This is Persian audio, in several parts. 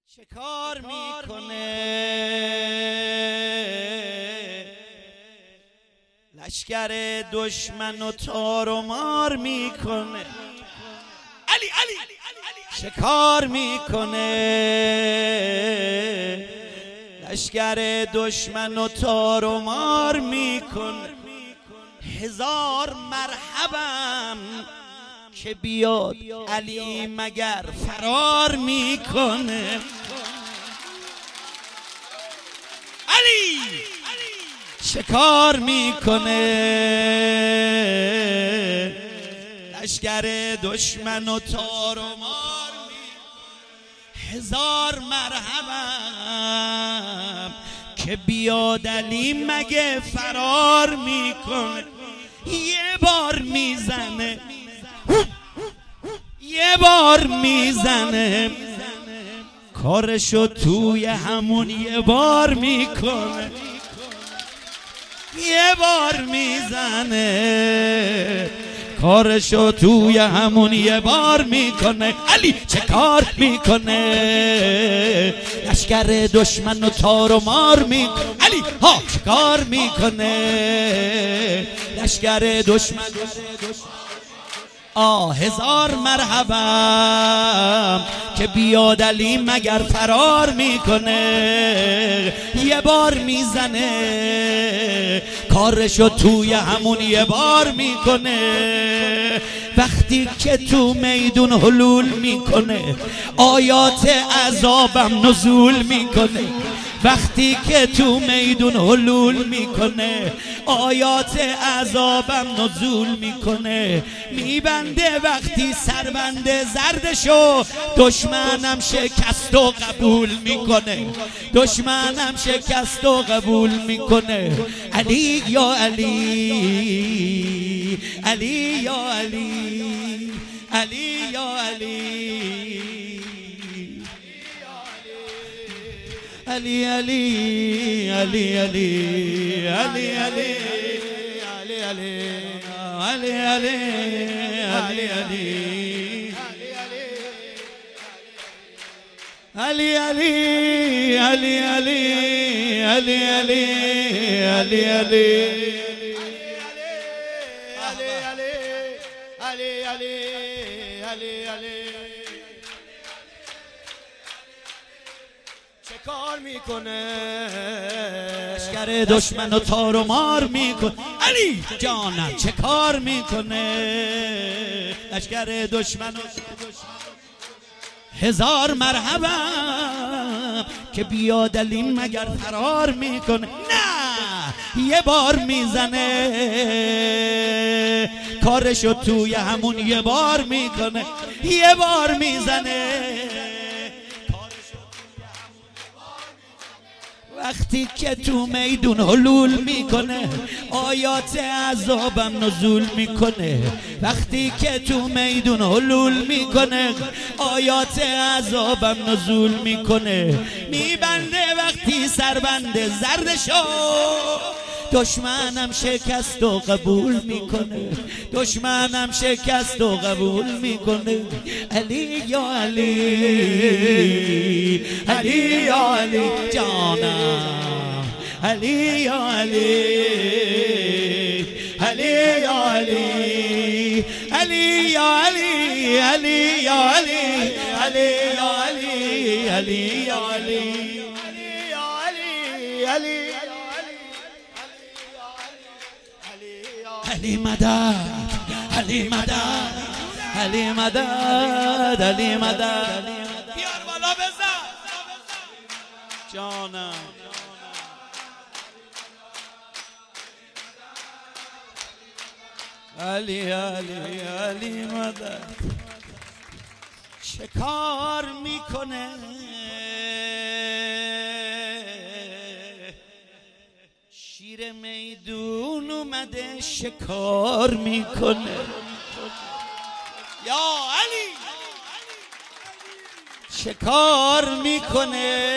شکار میکنه لشکر دشمن و تار و مار میکنه. علی شکار میکنه لشکر دشمن و تار و مار میکنه. هزار مرحبم که بیاد علی مگر فرار میکنه. علی شکار میکنه لشکر دشمن و تار و مار میکنه. هزار مرحبم که بیاد علی مگه فرار میکنه. یه بار میزنه یه بار میزنه کارشو توی همون یه بار میکنه. یه بار میزنه کارشو توی همون یه بار میکنه. علی چه کار میکنه لشکر دشمن و تار و مار میکنه. علی ها چه کار میکنه لشکر دشمن. هزار مرحبا که بیاد علی مگر فرار میکنه. یه بار میزنه کارشو توی همون یه بار میکنه. وقتی که تو میدون حلول میکنه آیات عذابم نزول میکنه. وقتی که تو میدون حلول میکنه آیات عذابم نزول میکنه. میبنده وقتی سربنده زردشو دشمنم شکست و قبول میکنه. دشمنم شکست و قبول میکنه. علی یا علی علی یا علی علی یا علی علی علی علی علی علی علی علی علی علی علی علی علی علی علی علی چه کار میکنه لشکر دشمن و تار و مار میکنه. علی جانم چه کار میکنه لشکر دشمن و هزار مرحبا که بیاد علی مگر فرار میکنه. نه یه بار میزنه کارشو توی همون یه بار میکنه. یه بار میزنه وقتی که تو میدون حلول میکنه آیات عذابم نزول میکنه. وقتی که تو میدون حلول میکنه آیات عذابم نزول میکنه. میبنده وقتی سربنده زردشو دشمنم شکست و قبول میکنه. دشمنم شکست و قبول میکنه. علی یا علی علی یا علی جانم علی یا علی علی یا علی علی یا علی علی یا علی علی یا علی علی یا علی علی علی مدد علی مدد علی مدد علی مدد. بیار بالا بزن جانم علی علی علی مدد. چه کار میکنه شیر میدون اومده شکار میکنه. یا علی شکار میکنه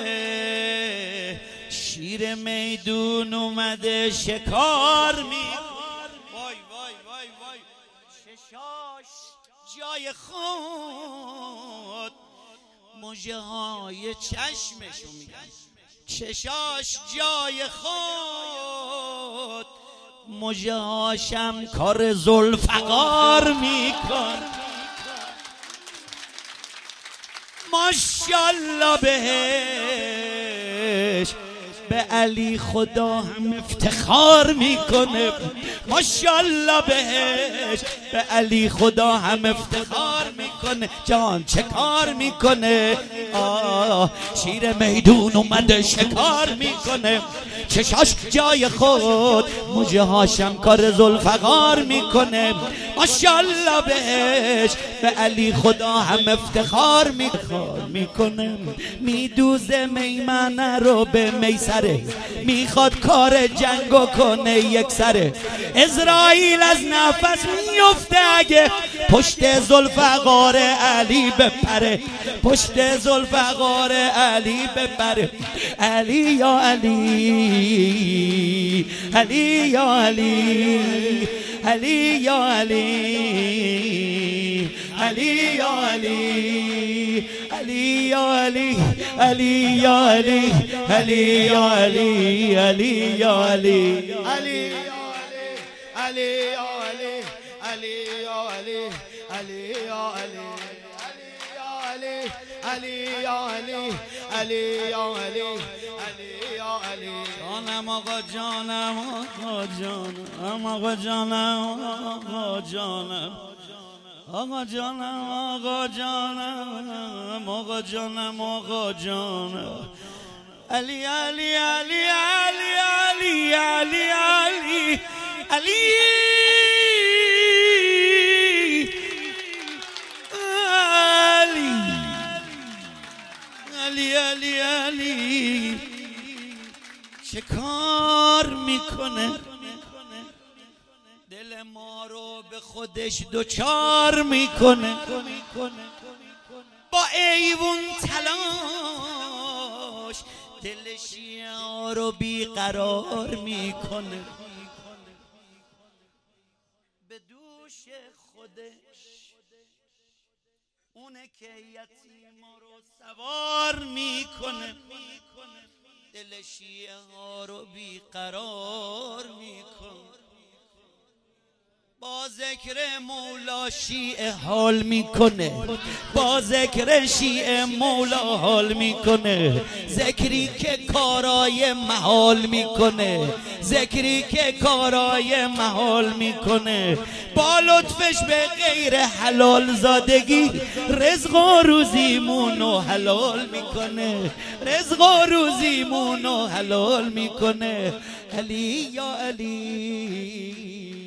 شیر میدون اومده شکار میکنه. وای وای وای وای چشاش جای خود مژه های چشمشو میگن، چشاش جای خود، مژه هاشم کار ذوالفقار میکن. ماشاءالله بهش به علی خدا هم افتخار میکنه، ماشاءالله بهش به علی خدا هم افتخار میکنه. جان چه کار میکنه؟ شیر میدون اومده شکار میکنه، چشاش جای خود، مژه هاشم کار ذوالفقار میکنه. ماشاءالله بهش به علی خدا هم افتخار میکنه. میدوزه میمنه رو به میسره، میخواد کار جنگو کنه یک سره. اسرائیل از نفس میفته اگه پشت ذوالفقار علی بپره، پشت ذوالفقار علی بپره. علی یا علی، علی یا علی، علی یا علی، علی یا علی، علی یا علی، علی یا علی، علی یا علی، علی یا علی، علی علی یا علی، علی یا علی، علی یا علی، علی یا علی، علی یا علی، علی یا علی. جانم آقا جانم آقا جانم آقا جانم آقا جانم آقا جانم آقا جانم آقا جانم آقا جانم. علی علی علی علی علی علی علی علی علی علی علی چه کار میکنه؟ دل ما رو به خودش دوچار میکنه، با ایوون تلاش دل شیعه رو بیقرار میکنه. به دوش خودش اونه که یتیما رو سوار میکنه، دل شیعه ها رو بیقرار میکنه. با ذکر مولا شیعه حال میکنه، با ذکر شیعه مولا حال میکنه. ذکری که کارای محال میکنه، ذکری که کارای محال میکنه. با لطفش به غیر حلال زادگی رزق و روزیمونو حلال میکنه، رزق و روزیمونو حلال میکنه. علی یا علی،